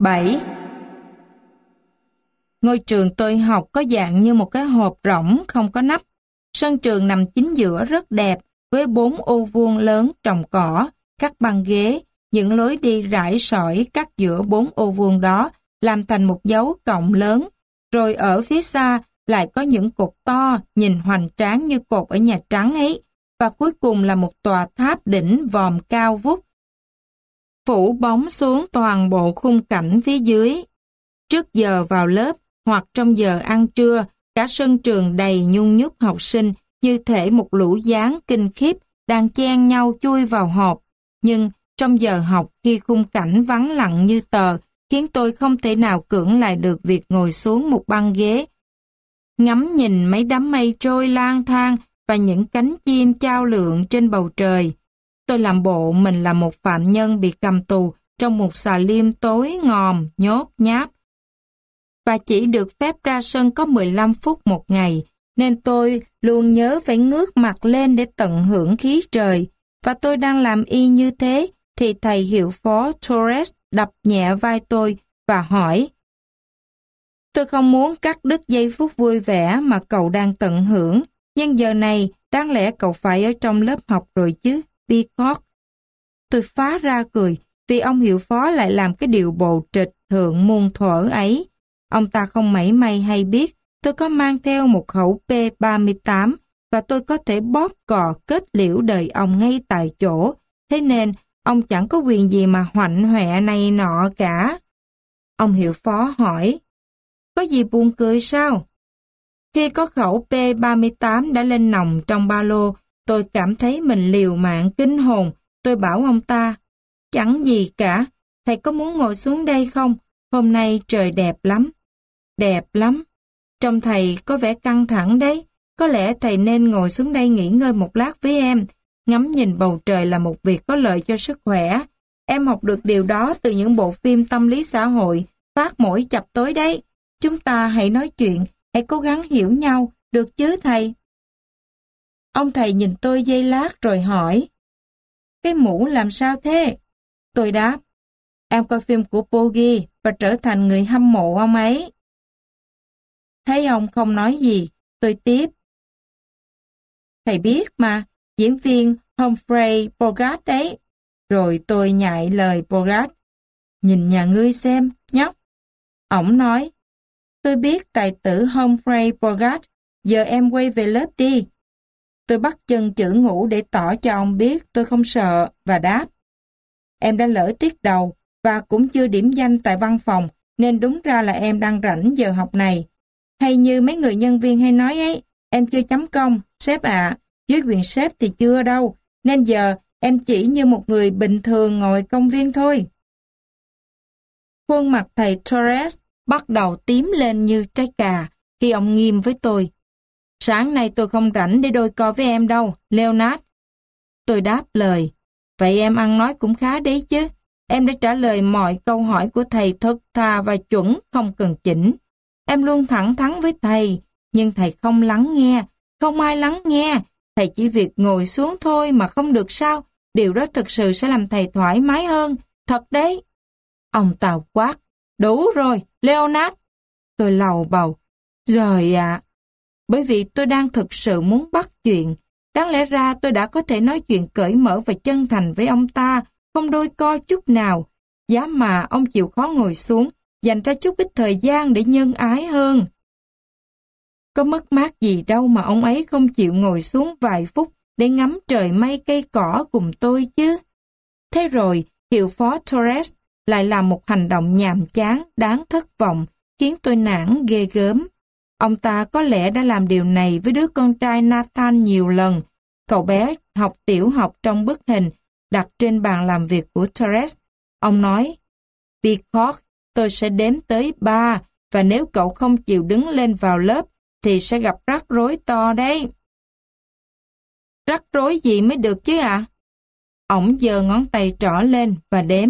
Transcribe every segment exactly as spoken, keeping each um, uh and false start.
bảy. Ngôi trường tôi học có dạng như một cái hộp rỗng không có nắp. Sân trường nằm chính giữa rất đẹp, với bốn ô vuông lớn trồng cỏ, các băng ghế, những lối đi rải sỏi cắt giữa bốn ô vuông đó, làm thành một dấu cộng lớn. Rồi ở phía xa lại có những cột to, nhìn hoành tráng như cột ở Nhà Trắng ấy. Và cuối cùng là một tòa tháp đỉnh vòm cao vút, phủ bóng xuống toàn bộ khung cảnh phía dưới. Trước giờ vào lớp, hoặc trong giờ ăn trưa, cả sân trường đầy nhung nhúc học sinh, như thể một lũ gián kinh khiếp đang chen nhau chui vào hộp. Nhưng trong giờ học, khi khung cảnh vắng lặng như tờ, khiến tôi không thể nào cưỡng lại được việc ngồi xuống một băng ghế, ngắm nhìn mấy đám mây trôi lang thang và những cánh chim chao lượn trên bầu trời. Tôi làm bộ mình là một phạm nhân bị cầm tù trong một xà lim tối ngòm, nhốt nháp, và chỉ được phép ra sân có mười lăm phút một ngày, nên tôi luôn nhớ phải ngước mặt lên để tận hưởng khí trời. Và tôi đang làm y như thế, thì thầy hiệu phó Torres đập nhẹ vai tôi và hỏi: "Tôi không muốn cắt đứt giây phút vui vẻ mà cậu đang tận hưởng, nhưng giờ này đáng lẽ cậu phải ở trong lớp học rồi chứ, Peacock." Tôi phá ra cười, vì ông hiệu phó lại làm cái điệu bộ trịch thượng muôn thuở ấy. Ông ta không mảy may hay biết tôi có mang theo một khẩu P ba mươi tám và tôi có thể bóp cò kết liễu đời ông ngay tại chỗ. Thế nên, ông chẳng có quyền gì mà hoạnh hoẹ này nọ cả. Ông hiệu phó hỏi: "Có gì buồn cười sao?" Khi có khẩu P ba mươi tám đã lên nòng trong ba lô, tôi cảm thấy mình liều mạng kinh hồn. Tôi bảo ông ta: "Chẳng gì cả, thầy có muốn ngồi xuống đây không? Hôm nay trời đẹp lắm." "Đẹp lắm. Trông thầy có vẻ căng thẳng đấy. Có lẽ thầy nên ngồi xuống đây nghỉ ngơi một lát với em. Ngắm nhìn bầu trời là một việc có lợi cho sức khỏe. Em học được điều đó từ những bộ phim tâm lý xã hội phát mỗi chập tối đấy. Chúng ta hãy nói chuyện, hãy cố gắng hiểu nhau, được chứ thầy?" Ông thầy nhìn tôi giây lát rồi hỏi: "Cái mũ làm sao thế?" Tôi đáp: "Em coi phim của Porgy và trở thành người hâm mộ ông ấy." Thấy ông không nói gì, tôi tiếp: "Thầy biết mà, diễn viên Humphrey Bogart đấy." Rồi tôi nhại lời Bogart: "Nhìn nhà ngươi xem, nhóc." Ổng nói: "Tôi biết tài tử Humphrey Bogart, giờ em quay về lớp đi." Tôi bắt chân chữ ngủ để tỏ cho ông biết tôi không sợ và đáp: "Em đã lỡ tiết đầu và cũng chưa điểm danh tại văn phòng, nên đúng ra là em đang rảnh giờ học này. Hay như mấy người nhân viên hay nói ấy, em chưa chấm công, sếp ạ, dưới quyền sếp thì chưa đâu, nên giờ em chỉ như một người bình thường ngồi công viên thôi." Khuôn mặt thầy Torres bắt đầu tím lên như trái cà khi ông nghiêm với tôi: "Sáng nay tôi không rảnh để đôi co với em đâu, Leonard." Tôi đáp lời: "Vậy em ăn nói cũng khá đấy chứ. Em đã trả lời mọi câu hỏi của thầy thật thà và chuẩn, không cần chỉnh. Em luôn thẳng thắn với thầy, nhưng thầy không lắng nghe, không ai lắng nghe. Thầy chỉ việc ngồi xuống thôi mà không được sao? Điều đó thực sự sẽ làm thầy thoải mái hơn, thật đấy." Ông Tào quát: "Đủ rồi, Leonard." Tôi lầu bầu: "Giời ạ!" Bởi vì tôi đang thực sự muốn bắt chuyện. Đáng lẽ ra tôi đã có thể nói chuyện cởi mở và chân thành với ông ta, không đôi co chút nào. Giá mà ông chịu khó ngồi xuống, dành ra chút ít thời gian để nhân ái hơn. Có mất mát gì đâu mà ông ấy không chịu ngồi xuống vài phút để ngắm trời mây cây cỏ cùng tôi chứ. Thế rồi, hiệu phó Torres lại làm một hành động nhàm chán, đáng thất vọng, khiến tôi nản ghê gớm. Ông ta có lẽ đã làm điều này với đứa con trai Nathan nhiều lần. Cậu bé học tiểu học trong bức hình đặt trên bàn làm việc của Torres. Ông nói: "Peacock, tôi sẽ đếm tới ba, và nếu cậu không chịu đứng lên vào lớp, thì sẽ gặp rắc rối to đấy." "Rắc rối gì mới được chứ ạ?" À? Ổng giơ ngón tay trỏ lên và đếm.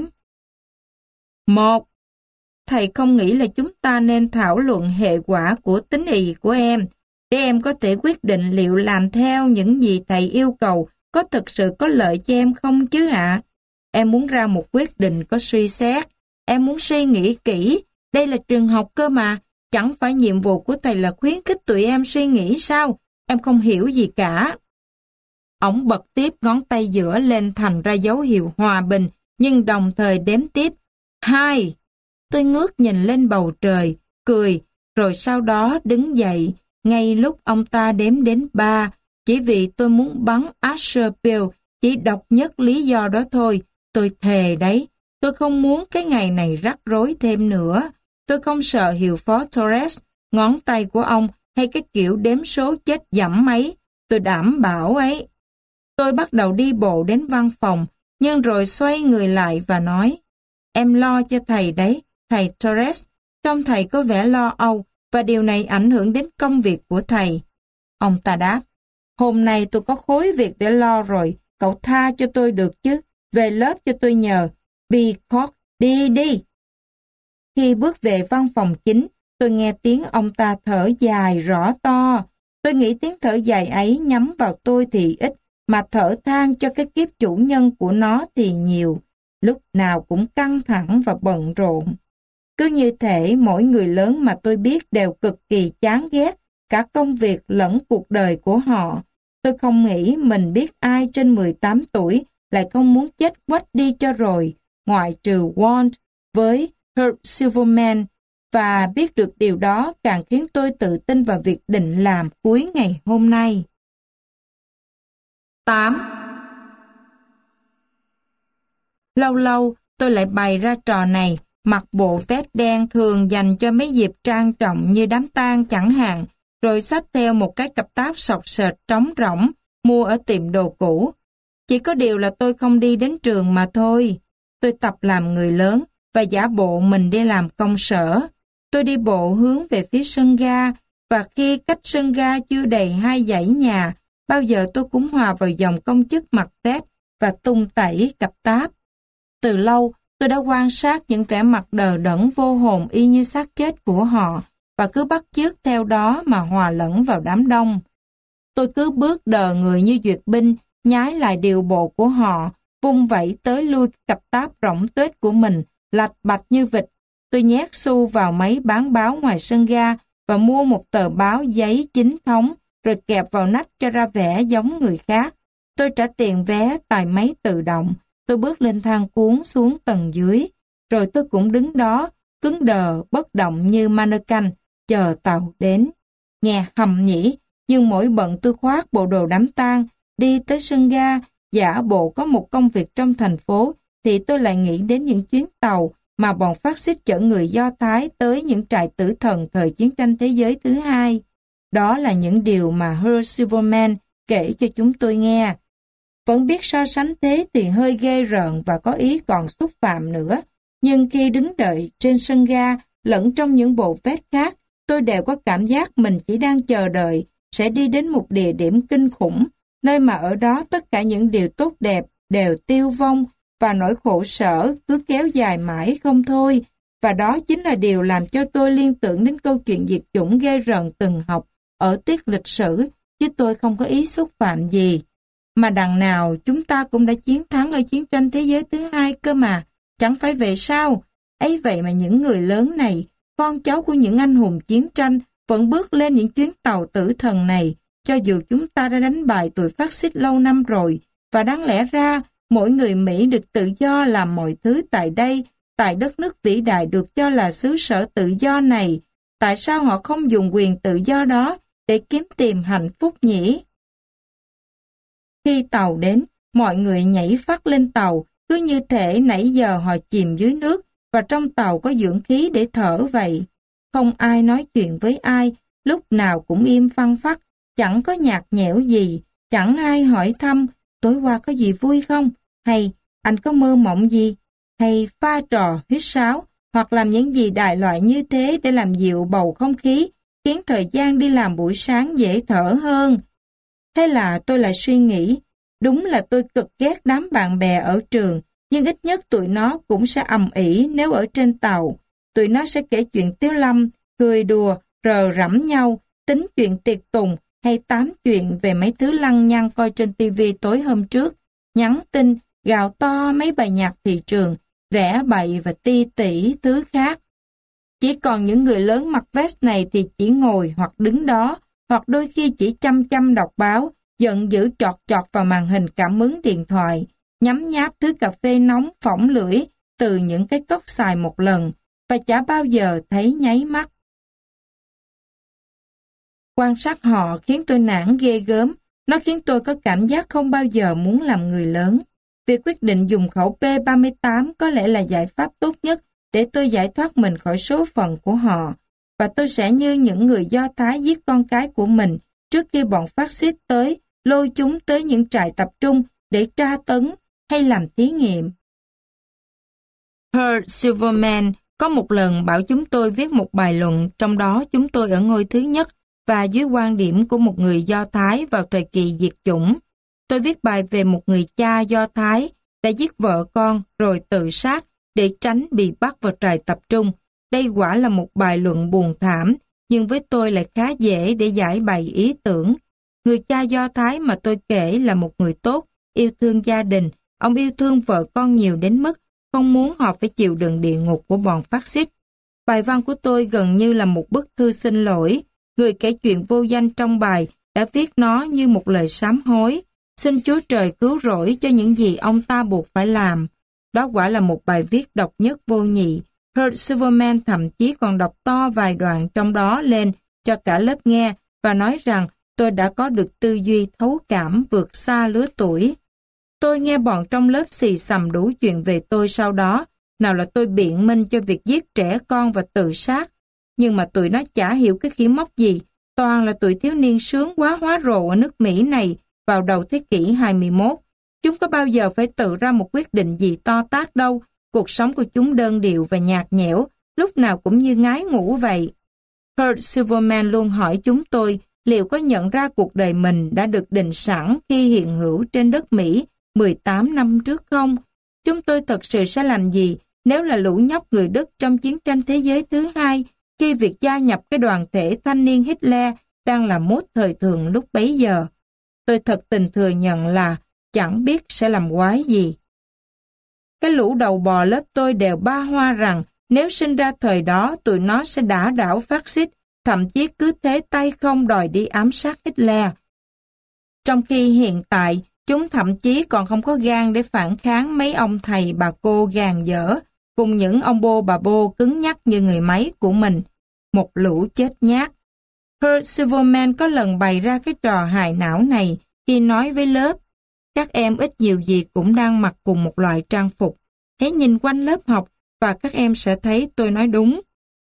Một. Thầy không nghĩ là chúng ta nên thảo luận hệ quả của tính ì của em, để em có thể quyết định liệu làm theo những gì thầy yêu cầu có thực sự có lợi cho em không chứ ạ? À? Em muốn ra một quyết định có suy xét, Em muốn suy nghĩ kỹ, đây là trường học cơ mà, chẳng phải nhiệm vụ của thầy là khuyến khích tụi em suy nghĩ sao? Em không hiểu gì cả. Ổng bật tiếp ngón tay giữa lên thành ra dấu hiệu hòa bình, nhưng đồng thời đếm tiếp. Hai. Tôi ngước nhìn lên bầu trời, cười, rồi sau đó đứng dậy, ngay lúc ông ta đếm đến ba, chỉ vì tôi muốn bắn Asher Bill, chỉ độc nhất lý do đó thôi. Tôi thề đấy, tôi không muốn cái ngày này rắc rối thêm nữa. Tôi không sợ hiệu phó Torres, ngón tay của ông hay cái kiểu đếm số chết dẫm ấy. Tôi đảm bảo ấy. Tôi bắt đầu đi bộ đến văn phòng, nhưng rồi xoay người lại và nói, em lo cho thầy đấy, thầy Torres. Trông thầy có vẻ lo âu và điều này ảnh hưởng đến công việc của thầy. Ông ta đáp, hôm nay tôi có khối việc để lo rồi, cậu tha cho tôi được chứ, về lớp cho tôi nhờ. Peacock, đi đi. Khi bước về văn phòng chính, tôi nghe tiếng ông ta thở dài rõ to. Tôi nghĩ tiếng thở dài ấy nhắm vào tôi thì ít, mà thở than cho cái kiếp chủ nhân của nó thì nhiều. Lúc nào cũng căng thẳng và bận rộn. Cứ như thể mỗi người lớn mà tôi biết đều cực kỳ chán ghét cả công việc lẫn cuộc đời của họ. Tôi không nghĩ mình biết ai trên mười tám tuổi lại không muốn chết quách đi cho rồi, ngoại trừ Walt với Herb Silverman, và biết được điều đó càng khiến tôi tự tin vào việc định làm cuối ngày hôm nay. tám. Lâu lâu tôi lại bày ra trò này, mặc bộ vest đen thường dành cho mấy dịp trang trọng như đám tang chẳng hạn, rồi xách theo một cái cặp táp sọc sệt trống rỗng, mua ở tiệm đồ cũ. Chỉ có điều là tôi không đi đến trường mà thôi. Tôi tập làm người lớn và giả bộ mình đi làm công sở. Tôi đi bộ hướng về phía sân ga, và khi cách sân ga chưa đầy hai dãy nhà, bao giờ tôi cũng hòa vào dòng công chức mặc vest và tung tẩy cặp táp. Từ lâu, tôi đã quan sát những vẻ mặt đờ đẫn vô hồn y như xác chết của họ, và cứ bắt chước theo đó mà hòa lẫn vào đám đông. Tôi cứ bước đờ người như duyệt binh, nhái lại điều bộ của họ, vung vẩy tới lui cặp táp rỗng tuếch của mình, lạch bạch như vịt. Tôi nhét xu vào máy bán báo ngoài sân ga và mua một tờ báo giấy chính thống, rồi kẹp vào nách cho ra vẻ giống người khác. Tôi trả tiền vé tại máy tự động. Tôi bước lên thang cuốn xuống tầng dưới, rồi tôi cũng đứng đó, cứng đờ, bất động như mannequin, chờ tàu đến. Nghe hầm nhỉ, nhưng mỗi bận tôi khoác bộ đồ đám tang, đi tới sân ga, giả bộ có một công việc trong thành phố, thì tôi lại nghĩ đến những chuyến tàu mà bọn phát xít chở người Do Thái tới những trại tử thần thời chiến tranh thế giới thứ hai. Đó là những điều mà Herb Silverman kể cho chúng tôi nghe. Vẫn biết so sánh thế thì hơi ghê rợn và có ý còn xúc phạm nữa. Nhưng khi đứng đợi trên sân ga, lẫn trong những bộ vest khác, tôi đều có cảm giác mình chỉ đang chờ đợi sẽ đi đến một địa điểm kinh khủng, nơi mà ở đó tất cả những điều tốt đẹp đều tiêu vong và nỗi khổ sở cứ kéo dài mãi không thôi. Và đó chính là điều làm cho tôi liên tưởng đến câu chuyện diệt chủng ghê rợn từng học ở tiết lịch sử, chứ tôi không có ý xúc phạm gì. Mà đằng nào chúng ta cũng đã chiến thắng ở chiến tranh thế giới thứ hai cơ mà, chẳng phải vậy sao? Ấy vậy mà những người lớn này, con cháu của những anh hùng chiến tranh, vẫn bước lên những chuyến tàu tử thần này, cho dù chúng ta đã đánh bại tụi phát xít lâu năm rồi, và đáng lẽ ra mỗi người Mỹ được tự do làm mọi thứ tại đây, tại đất nước vĩ đại được cho là xứ sở tự do này. Tại sao họ không dùng quyền tự do đó để kiếm tìm hạnh phúc nhỉ? Khi tàu đến, mọi người nhảy phắt lên tàu, cứ như thể nãy giờ họ chìm dưới nước và trong tàu có dưỡng khí để thở vậy. Không ai nói chuyện với ai, lúc nào cũng im phăng phắc, chẳng có nhạt nhẽo gì, chẳng ai hỏi thăm tối qua có gì vui không, hay anh có mơ mộng gì, hay pha trò huýt sáo, hoặc làm những gì đại loại như thế để làm dịu bầu không khí, khiến thời gian đi làm buổi sáng dễ thở hơn. Thế là tôi lại suy nghĩ, đúng là tôi cực ghét đám bạn bè ở trường, nhưng ít nhất tụi nó cũng sẽ ầm ĩ nếu ở trên tàu. Tụi nó sẽ kể chuyện tiếu lâm, cười đùa, rờ rẫm nhau, tính chuyện tiệc tùng hay tám chuyện về mấy thứ lăng nhăng coi trên tivi tối hôm trước, nhắn tin, gào to mấy bài nhạc thị trường, vẽ bậy và ti tỉ thứ khác. Chỉ còn những người lớn mặc vest này thì chỉ ngồi hoặc đứng đó, hoặc đôi khi chỉ chăm chăm đọc báo, giận dữ chọt chọt vào màn hình cảm ứng điện thoại, nhấm nháp thứ cà phê nóng phỏng lưỡi từ những cái cốc xài một lần, và chả bao giờ thấy nháy mắt. Quan sát họ khiến tôi nản ghê gớm, nó khiến tôi có cảm giác không bao giờ muốn làm người lớn. Việc quyết định dùng khẩu P ba mươi tám có lẽ là giải pháp tốt nhất để tôi giải thoát mình khỏi số phận của họ, và tôi sẽ như những người Do Thái giết con cái của mình trước khi bọn phát xít tới, lôi chúng tới những trại tập trung để tra tấn hay làm thí nghiệm. Herb Silverman có một lần bảo chúng tôi viết một bài luận, trong đó chúng tôi ở ngôi thứ nhất và dưới quan điểm của một người Do Thái vào thời kỳ diệt chủng. Tôi viết bài về một người cha Do Thái đã giết vợ con rồi tự sát để tránh bị bắt vào trại tập trung. Đây quả là một bài luận buồn thảm, nhưng với tôi lại khá dễ để giải bày ý tưởng. Người cha Do Thái mà tôi kể là một người tốt, yêu thương gia đình. Ông yêu thương vợ con nhiều đến mức không muốn họ phải chịu đựng địa ngục của bọn phát xít. Bài văn của tôi gần như là một bức thư xin lỗi. Người kể chuyện vô danh trong bài đã viết nó như một lời sám hối. Xin Chúa Trời cứu rỗi cho những gì ông ta buộc phải làm. Đó quả là một bài viết độc nhất vô nhị. Herb Silverman thậm chí còn đọc to vài đoạn trong đó lên cho cả lớp nghe và nói rằng tôi đã có được tư duy thấu cảm vượt xa lứa tuổi. Tôi nghe bọn trong lớp xì xầm đủ chuyện về tôi sau đó, nào là tôi biện minh cho việc giết trẻ con và tự sát. Nhưng mà tụi nó chả hiểu cái khỉ móc gì, toàn là tụi thiếu niên sướng quá hóa rồ ở nước Mỹ này vào đầu thế kỷ hai mươi mốt. Chúng có bao giờ phải tự ra một quyết định gì to tát đâu, cuộc sống của chúng đơn điệu và nhạt nhẽo, lúc nào cũng như ngái ngủ vậy. Herb Silverman luôn hỏi chúng tôi liệu có nhận ra cuộc đời mình đã được định sẵn khi hiện hữu trên đất Mỹ mười tám năm trước không? Chúng tôi thật sự sẽ làm gì nếu là lũ nhóc người Đức trong chiến tranh thế giới thứ hai, khi việc gia nhập cái đoàn thể thanh niên Hitler đang là mốt thời thượng lúc bấy giờ? Tôi thật tình thừa nhận là chẳng biết sẽ làm quái gì. Cái lũ đầu bò lớp tôi đều ba hoa rằng nếu sinh ra thời đó tụi nó sẽ đả đảo phát xít, thậm chí cứ thế tay không đòi đi ám sát Hitler. Trong khi hiện tại, chúng thậm chí còn không có gan để phản kháng mấy ông thầy bà cô gàn dở, cùng những ông bô bà bô cứng nhắc như người máy của mình. Một lũ chết nhát. Herb Silverman có lần bày ra cái trò hài não này khi nói với lớp. Các em ít nhiều gì cũng đang mặc cùng một loại trang phục. Hãy nhìn quanh lớp học và các em sẽ thấy tôi nói đúng.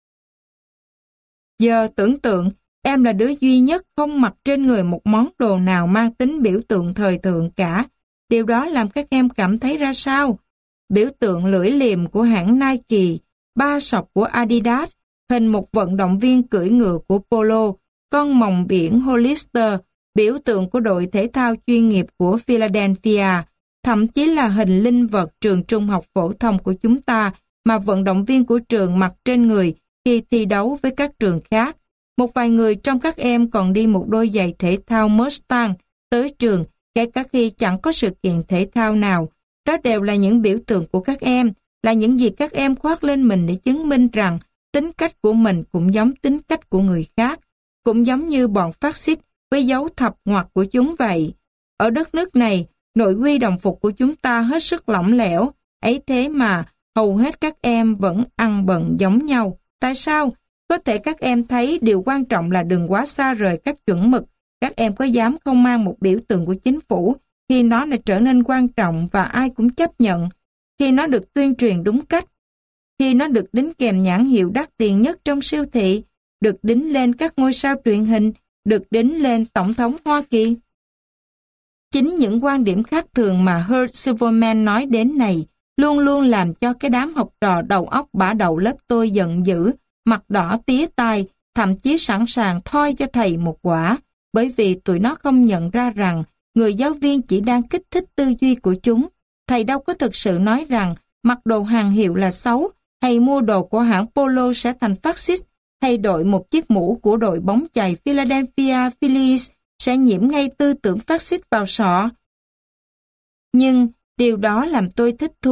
Giờ tưởng tượng, em là đứa duy nhất không mặc trên người một món đồ nào mang tính biểu tượng thời thượng cả. Điều đó làm các em cảm thấy ra sao? Biểu tượng lưỡi liềm của hãng Nike, ba sọc của Adidas, hình một vận động viên cưỡi ngựa của Polo, con mòng biển Hollister, biểu tượng của đội thể thao chuyên nghiệp của Philadelphia, thậm chí là hình linh vật trường trung học phổ thông của chúng ta mà vận động viên của trường mặc trên người khi thi đấu với các trường khác. Một vài người trong các em còn đi một đôi giày thể thao Mustang tới trường, kể cả khi chẳng có sự kiện thể thao nào. Đó đều là những biểu tượng của các em, là những gì các em khoác lên mình để chứng minh rằng tính cách của mình cũng giống tính cách của người khác, cũng giống như bọn phát xít với dấu thập ngoặc của chúng vậy. Ở đất nước này, nội quy đồng phục của chúng ta hết sức lỏng lẻo, ấy thế mà hầu hết các em vẫn ăn bận giống nhau. Tại sao? Có thể các em thấy điều quan trọng là đừng quá xa rời các chuẩn mực. Các em có dám không mang một biểu tượng của chính phủ khi nó đã trở nên quan trọng và ai cũng chấp nhận, khi nó được tuyên truyền đúng cách, khi nó được đính kèm nhãn hiệu đắt tiền nhất trong siêu thị, được đính lên các ngôi sao truyền hình, được đính lên Tổng thống Hoa Kỳ? Chính những quan điểm khác thường mà Herb Silverman nói đến này luôn luôn làm cho cái đám học trò đầu óc bả đậu lớp tôi giận dữ, mặt đỏ tía tai, thậm chí sẵn sàng thoi cho thầy một quả, bởi vì tụi nó không nhận ra rằng người giáo viên chỉ đang kích thích tư duy của chúng. Thầy đâu có thực sự nói rằng mặc đồ hàng hiệu là xấu, hay mua đồ của hãng Polo sẽ thành phát xít, hay đội một chiếc mũ của đội bóng chày Philadelphia Phillies sẽ nhiễm ngay tư tưởng phát xít vào sọ. Nhưng điều đó làm tôi thích thú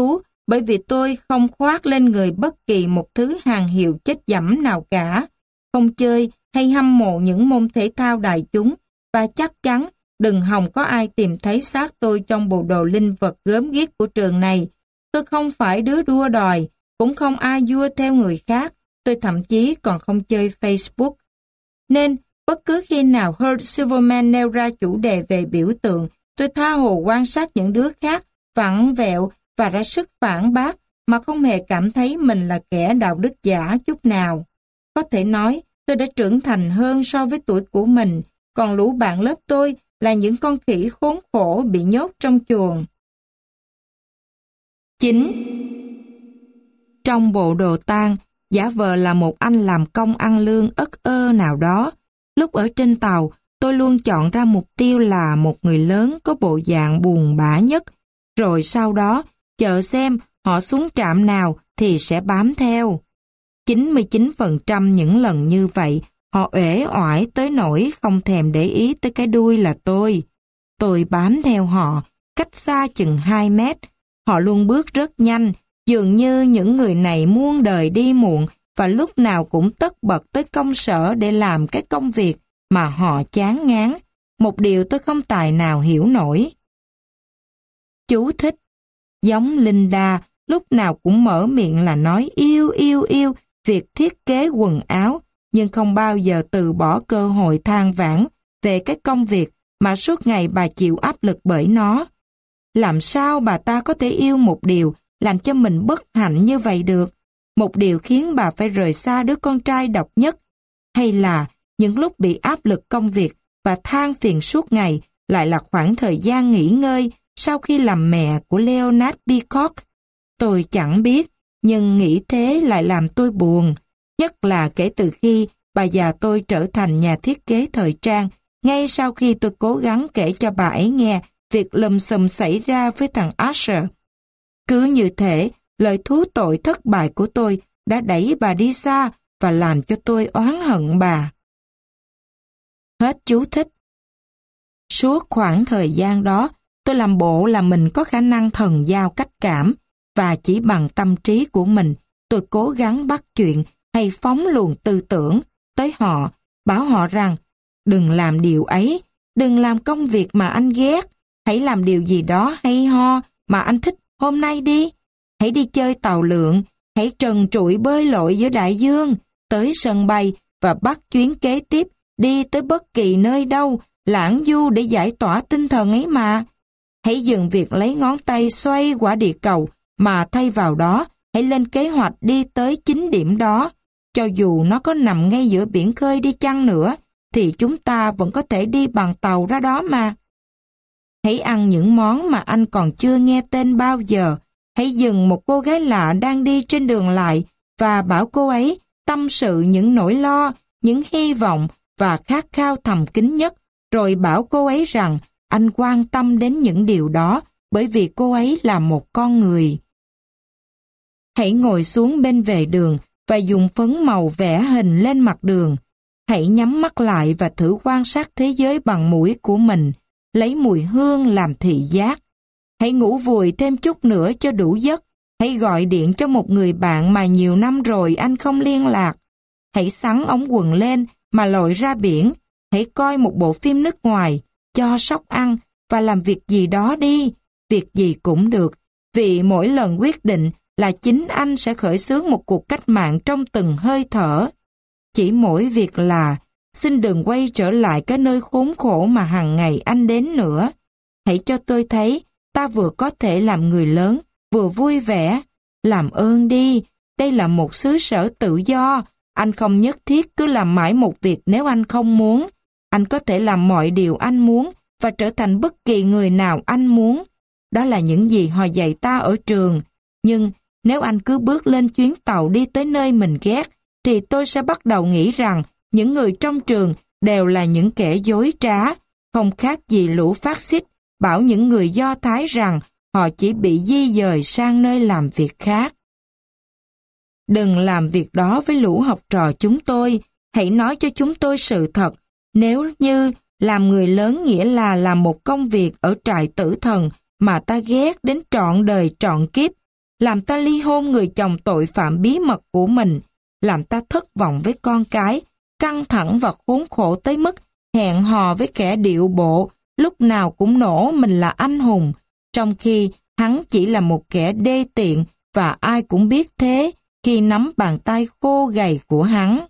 bởi vì tôi không khoác lên người bất kỳ một thứ hàng hiệu chết dẫm nào cả, không chơi hay hâm mộ những môn thể thao đại chúng, và chắc chắn đừng hòng có ai tìm thấy xác tôi trong bộ đồ linh vật gớm ghiếc của trường này. Tôi không phải đứa đua đòi, cũng không ai vua theo người khác, tôi thậm chí còn không chơi Facebook. Nên, bất cứ khi nào Herb Silverman nêu ra chủ đề về biểu tượng, tôi tha hồ quan sát những đứa khác, vặn vẹo và ra sức phản bác mà không hề cảm thấy mình là kẻ đạo đức giả chút nào. Có thể nói, tôi đã trưởng thành hơn so với tuổi của mình, còn lũ bạn lớp tôi là những con khỉ khốn khổ bị nhốt trong chuồng. chín. Trong bộ đồ tang, giả vờ là một anh làm công ăn lương ất ơ nào đó. Lúc ở trên tàu, tôi luôn chọn ra mục tiêu là một người lớn có bộ dạng buồn bã nhất, rồi sau đó chờ xem họ xuống trạm nào thì sẽ bám theo. chín mươi chín phần trăm những lần như vậy, họ uể oải tới nỗi không thèm để ý tới cái đuôi là tôi. Tôi bám theo họ, cách xa chừng hai mét. Họ luôn bước rất nhanh, dường như những người này muôn đời đi muộn và lúc nào cũng tất bật tới công sở để làm cái công việc mà họ chán ngán. Một điều tôi không tài nào hiểu nổi. Chú thích. Giống Linda, lúc nào cũng mở miệng là nói yêu yêu yêu việc thiết kế quần áo, nhưng không bao giờ từ bỏ cơ hội than vãn về cái công việc mà suốt ngày bà chịu áp lực bởi nó. Làm sao bà ta có thể yêu một điều làm cho mình bất hạnh như vậy được? Một điều khiến bà phải rời xa đứa con trai độc nhất? Hay là những lúc bị áp lực công việc và than phiền suốt ngày lại là khoảng thời gian nghỉ ngơi sau khi làm mẹ của Leonard Peacock? Tôi chẳng biết, nhưng nghĩ thế lại làm tôi buồn. Nhất là kể từ khi bà già tôi trở thành nhà thiết kế thời trang, ngay sau khi tôi cố gắng kể cho bà ấy nghe việc lùm xùm xảy ra với thằng Usher. Cứ như thể, lời thú tội thất bại của tôi đã đẩy bà đi xa và làm cho tôi oán hận bà. Hết chú thích. Suốt khoảng thời gian đó, tôi làm bộ là mình có khả năng thần giao cách cảm, và chỉ bằng tâm trí của mình, tôi cố gắng bắt chuyện hay phóng luồng tư tưởng tới họ, bảo họ rằng đừng làm điều ấy, đừng làm công việc mà anh ghét, hãy làm điều gì đó hay ho mà anh thích hôm nay đi. Hãy đi chơi tàu lượn, hãy trần trụi bơi lội giữa đại dương, tới sân bay và bắt chuyến kế tiếp, đi tới bất kỳ nơi đâu, lãng du để giải tỏa tinh thần ấy mà. Hãy dừng việc lấy ngón tay xoay quả địa cầu, mà thay vào đó, hãy lên kế hoạch đi tới chính điểm đó. Cho dù nó có nằm ngay giữa biển khơi đi chăng nữa, thì chúng ta vẫn có thể đi bằng tàu ra đó mà. Hãy ăn những món mà anh còn chưa nghe tên bao giờ. Hãy dừng một cô gái lạ đang đi trên đường lại và bảo cô ấy tâm sự những nỗi lo, những hy vọng và khát khao thầm kín nhất, rồi bảo cô ấy rằng anh quan tâm đến những điều đó bởi vì cô ấy là một con người. Hãy ngồi xuống bên vệ đường và dùng phấn màu vẽ hình lên mặt đường. Hãy nhắm mắt lại và thử quan sát thế giới bằng mũi của mình, lấy mùi hương làm thị giác. Hãy ngủ vùi thêm chút nữa cho đủ giấc. Hãy gọi điện cho một người bạn mà nhiều năm rồi anh không liên lạc. Hãy xắn ống quần lên mà lội ra biển. Hãy coi một bộ phim nước ngoài, cho sóc ăn và làm việc gì đó đi. Việc gì cũng được, vì mỗi lần quyết định là chính anh sẽ khởi xướng một cuộc cách mạng trong từng hơi thở. Chỉ mỗi việc là xin đừng quay trở lại cái nơi khốn khổ mà hàng ngày anh đến nữa. Hãy cho tôi thấy ta vừa có thể làm người lớn, vừa vui vẻ. Làm ơn đi, đây là một xứ sở tự do. Anh không nhất thiết cứ làm mãi một việc nếu anh không muốn. Anh có thể làm mọi điều anh muốn và trở thành bất kỳ người nào anh muốn. Đó là những gì họ dạy ta ở trường. Nhưng nếu anh cứ bước lên chuyến tàu đi tới nơi mình ghét, thì tôi sẽ bắt đầu nghĩ rằng những người trong trường đều là những kẻ dối trá, không khác gì lũ phát xít bảo những người Do Thái rằng họ chỉ bị di dời sang nơi làm việc khác. Đừng làm việc đó với lũ học trò chúng tôi, hãy nói cho chúng tôi sự thật. Nếu như làm người lớn nghĩa là làm một công việc ở trại tử thần mà ta ghét đến trọn đời trọn kiếp, làm ta ly hôn người chồng tội phạm bí mật của mình, làm ta thất vọng với con cái, căng thẳng và khốn khổ tới mức hẹn hò với kẻ điệu bộ, lúc nào cũng nổ mình là anh hùng, trong khi hắn chỉ là một kẻ đê tiện và ai cũng biết thế khi nắm bàn tay khô gầy của hắn.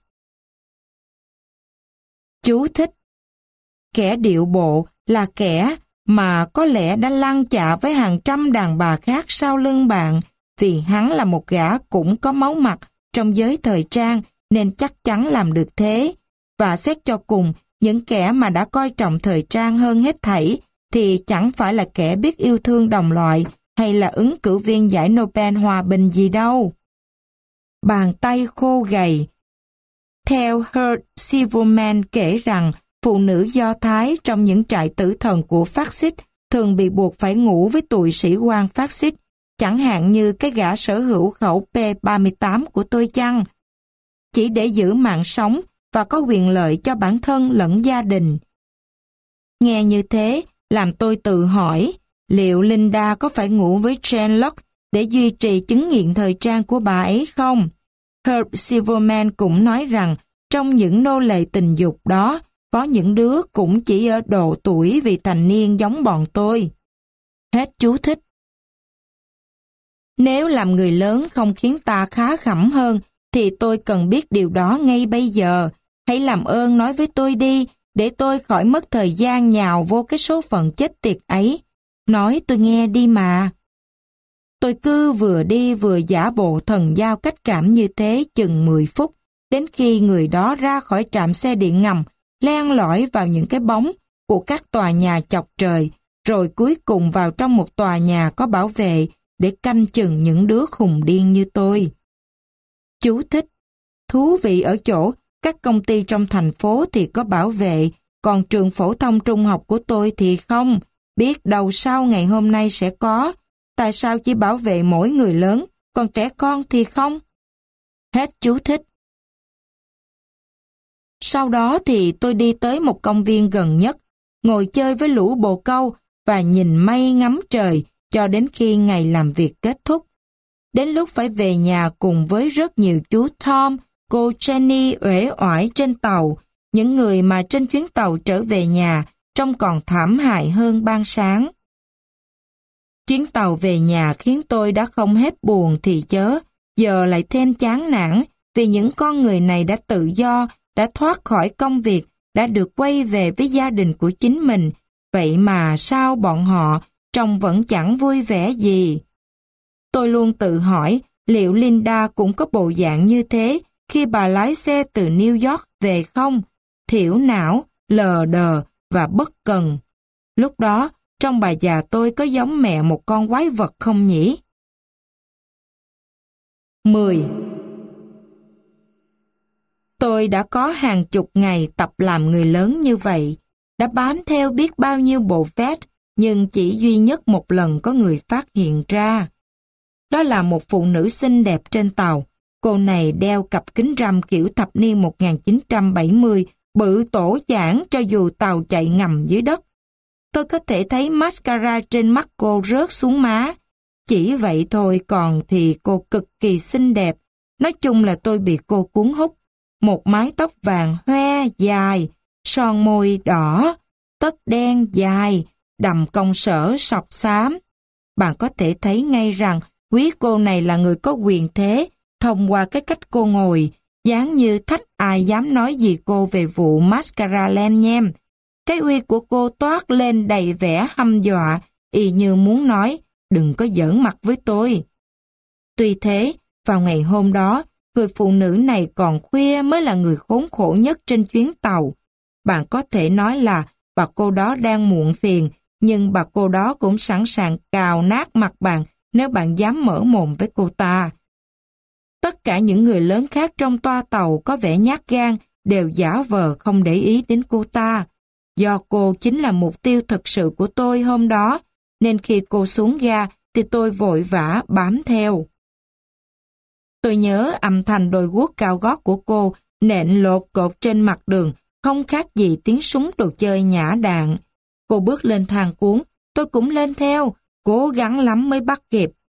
Chú thích: kẻ điệu bộ là kẻ mà có lẽ đã lăn chạ với hàng trăm đàn bà khác sau lưng bạn, vì hắn là một gã cũng có máu mặt trong giới thời trang nên chắc chắn làm được thế. Và xét cho cùng, những kẻ mà đã coi trọng thời trang hơn hết thảy thì chẳng phải là kẻ biết yêu thương đồng loại hay là ứng cử viên giải Nobel Hòa bình gì đâu. Bàn tay khô gầy. Theo Herb Silverman kể rằng, phụ nữ Do Thái trong những trại tử thần của phát xít thường bị buộc phải ngủ với tụi sĩ quan phát xít, chẳng hạn như cái gã sở hữu khẩu P ba mươi tám của tôi chăng, chỉ để giữ mạng sống và có quyền lợi cho bản thân lẫn gia đình. Nghe như thế, làm tôi tự hỏi, liệu Linda có phải ngủ với Jane Locke để duy trì chứng nghiện thời trang của bà ấy không? Herb Silverman cũng nói rằng, trong những nô lệ tình dục đó, có những đứa cũng chỉ ở độ tuổi vị thành niên giống bọn tôi. Hết chú thích. Nếu làm người lớn không khiến ta khá khẩm hơn, thì tôi cần biết điều đó ngay bây giờ. Hãy làm ơn nói với tôi đi, để tôi khỏi mất thời gian nhào vô cái số phận chết tiệt ấy. Nói tôi nghe đi mà. Tôi cứ vừa đi vừa giả bộ thần giao cách cảm như thế chừng mười phút, đến khi người đó ra khỏi trạm xe điện ngầm, len lỏi vào những cái bóng của các tòa nhà chọc trời, rồi cuối cùng vào trong một tòa nhà có bảo vệ để canh chừng những đứa khùng điên như tôi. Chú thích: thú vị ở chỗ, các công ty trong thành phố thì có bảo vệ, còn trường phổ thông trung học của tôi thì không. Biết đâu sau ngày hôm nay sẽ có. Tại sao chỉ bảo vệ mỗi người lớn, còn trẻ con thì không? Hết chú thích. Sau đó thì tôi đi tới một công viên gần nhất, ngồi chơi với lũ bồ câu và nhìn mây ngắm trời cho đến khi ngày làm việc kết thúc. Đến lúc phải về nhà cùng với rất nhiều chú Tom, cô Jenny uể oải trên tàu, những người mà trên chuyến tàu trở về nhà trông còn thảm hại hơn ban sáng. Chuyến tàu về nhà khiến tôi đã không hết buồn thì chớ, giờ lại thêm chán nản vì những con người này đã tự do, đã thoát khỏi công việc, đã được quay về với gia đình của chính mình. Vậy mà sao bọn họ trông vẫn chẳng vui vẻ gì? Tôi luôn tự hỏi liệu Linda cũng có bộ dạng như thế khi bà lái xe từ New York về không? Thiểu não, lờ đờ và bất cần. Lúc đó, trong bà già tôi có giống mẹ một con quái vật không nhỉ? mười. Tôi đã có hàng chục ngày tập làm người lớn như vậy, đã bám theo biết bao nhiêu bộ vest, nhưng chỉ duy nhất một lần có người phát hiện ra. Đó là một phụ nữ xinh đẹp trên tàu. Cô này đeo cặp kính râm kiểu thập niên một nghìn chín trăm bảy mươi, bự tổ chảng cho dù tàu chạy ngầm dưới đất. Tôi có thể thấy mascara trên mắt cô rớt xuống má. Chỉ vậy thôi, còn thì cô cực kỳ xinh đẹp. Nói chung là tôi bị cô cuốn hút. Một mái tóc vàng hoe dài, son môi đỏ, tất đen dài, đầm công sở sọc xám. Bạn có thể thấy ngay rằng quý cô này là người có quyền thế thông qua cái cách cô ngồi, dáng như thách ai dám nói gì cô về vụ mascara lem nhem. Cái uy của cô toát lên đầy vẻ hăm dọa, y như muốn nói, đừng có giỡn mặt với tôi. Tuy thế, vào ngày hôm đó, người phụ nữ này còn khuya mới là người khốn khổ nhất trên chuyến tàu. Bạn có thể nói là bà cô đó đang muộn phiền, nhưng bà cô đó cũng sẵn sàng cào nát mặt bạn nếu bạn dám mở mồm với cô ta. Tất cả những người lớn khác trong toa tàu có vẻ nhát gan đều giả vờ không để ý đến cô ta. Do cô chính là mục tiêu thực sự của tôi hôm đó, nên khi cô xuống ga thì tôi vội vã bám theo. Tôi nhớ âm thanh đôi guốc cao gót của cô nện lột cột trên mặt đường, không khác gì tiếng súng đồ chơi nhả đạn. Cô bước lên thang cuốn, tôi cũng lên theo, cố gắng lắm mới bắt kịp.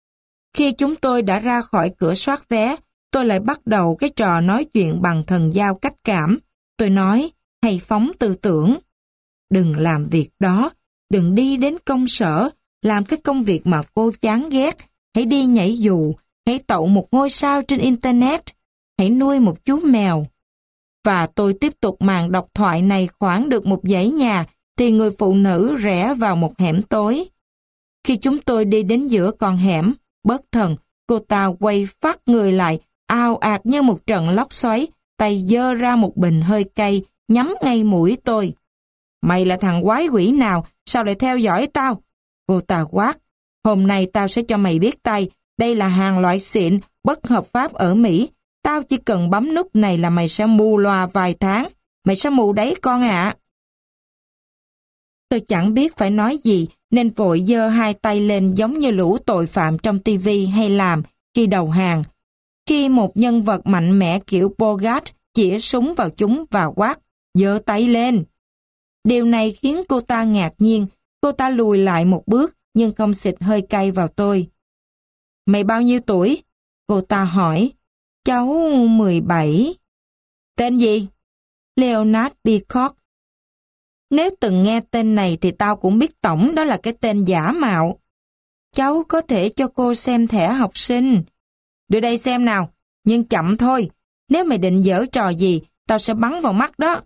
Khi chúng tôi đã ra khỏi cửa soát vé, tôi lại bắt đầu cái trò nói chuyện bằng thần giao cách cảm. Tôi nói, hãy phóng tư tưởng. Đừng làm việc đó, đừng đi đến công sở, làm cái công việc mà cô chán ghét. Hãy đi nhảy dù, hãy tậu một ngôi sao trên Internet, hãy nuôi một chú mèo. Và tôi tiếp tục màn độc thoại này khoảng được một dãy nhà, thì người phụ nữ rẽ vào một hẻm tối. Khi chúng tôi đi đến giữa con hẻm, bất thần, cô ta quay phát người lại, ào ạt như một trận lốc xoáy, tay giơ ra một bình hơi cay, nhắm ngay mũi tôi. Mày là thằng quái quỷ nào, sao lại theo dõi tao? Cô ta quát, hôm nay tao sẽ cho mày biết tay, đây là hàng loại xịn, bất hợp pháp ở Mỹ. Tao chỉ cần bấm nút này là mày sẽ mù loà vài tháng. Mày sẽ mù đấy con ạ. Tôi chẳng biết phải nói gì, nên vội giơ hai tay lên giống như lũ tội phạm trong tivi hay làm khi đầu hàng. Khi một nhân vật mạnh mẽ kiểu Bogart chĩa súng vào chúng và quát, giơ tay lên. Điều này khiến cô ta ngạc nhiên, cô ta lùi lại một bước nhưng không xịt hơi cay vào tôi. Mày bao nhiêu tuổi? Cô ta hỏi. Cháu mười bảy. Tên gì? Leonard Peacock. Nếu từng nghe tên này thì tao cũng biết tổng đó là cái tên giả mạo. Cháu có thể cho cô xem thẻ học sinh. Đưa đây xem nào, nhưng chậm thôi. Nếu mày định giở trò gì, tao sẽ bắn vào mắt đó.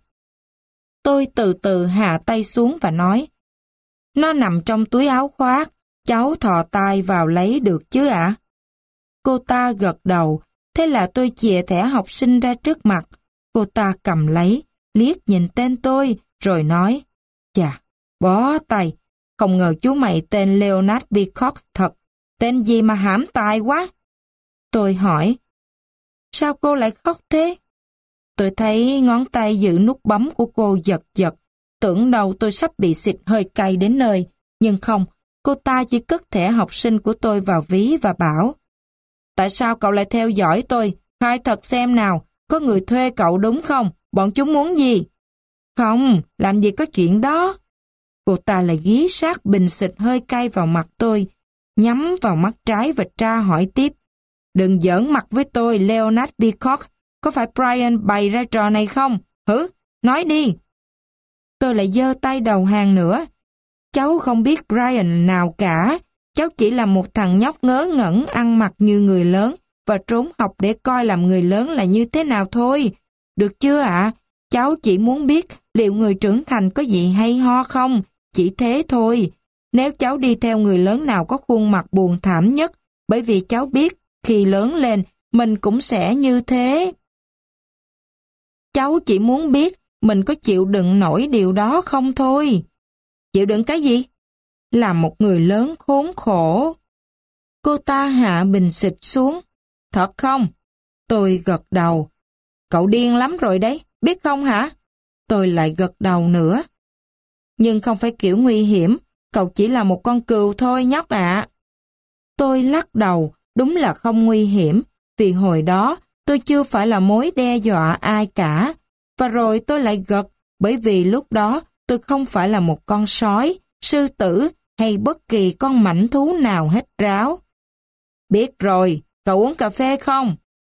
Tôi từ từ hạ tay xuống và nói, nó nằm trong túi áo khoác, cháu thò tay vào lấy được chứ ạ? Cô ta gật đầu, thế là tôi chìa thẻ học sinh ra trước mặt. Cô ta cầm lấy, liếc nhìn tên tôi, rồi nói, chà, bó tay, không ngờ chú mày tên Leonard Peacock thật, tên gì mà hãm tài quá. Tôi hỏi, sao cô lại khóc thế? Tôi thấy ngón tay giữ nút bấm của cô giật giật, tưởng đầu tôi sắp bị xịt hơi cay đến nơi, nhưng không, cô ta chỉ cất thẻ học sinh của tôi vào ví và bảo, tại sao cậu lại theo dõi tôi? Khai thật xem nào, có người thuê cậu đúng không? Bọn chúng muốn gì? Không, làm gì có chuyện đó. Cô ta lại ghi sát bình xịt hơi cay vào mặt tôi, nhắm vào mắt trái và tra hỏi tiếp. Đừng giỡn mặt với tôi, Leonard Peacock. Có phải Brian bày ra trò này không? Hử? Nói đi. Tôi lại giơ tay đầu hàng nữa. Cháu không biết Brian nào cả. Cháu chỉ là một thằng nhóc ngớ ngẩn ăn mặc như người lớn và trốn học để coi làm người lớn là như thế nào thôi. Được chưa ạ? À? Cháu chỉ muốn biết liệu người trưởng thành có gì hay ho không? Chỉ thế thôi. Nếu cháu đi theo người lớn nào có khuôn mặt buồn thảm nhất, bởi vì cháu biết khi lớn lên mình cũng sẽ như thế. Cháu chỉ muốn biết mình có chịu đựng nổi điều đó không thôi. Chịu đựng cái gì? Là một người lớn khốn khổ. Cô ta hạ bình xịt xuống. Thật không? Tôi gật đầu. Cậu điên lắm rồi đấy, biết không hả? Tôi lại gật đầu nữa. Nhưng không phải kiểu nguy hiểm, cậu chỉ là một con cừu thôi nhóc ạ. Tôi lắc đầu, đúng là không nguy hiểm, vì hồi đó tôi chưa phải là mối đe dọa ai cả. Và rồi tôi lại gật, bởi vì lúc đó tôi không phải là một con sói, sư tử hay bất kỳ con mãnh thú nào hết ráo. Biết rồi, cậu uống cà phê không?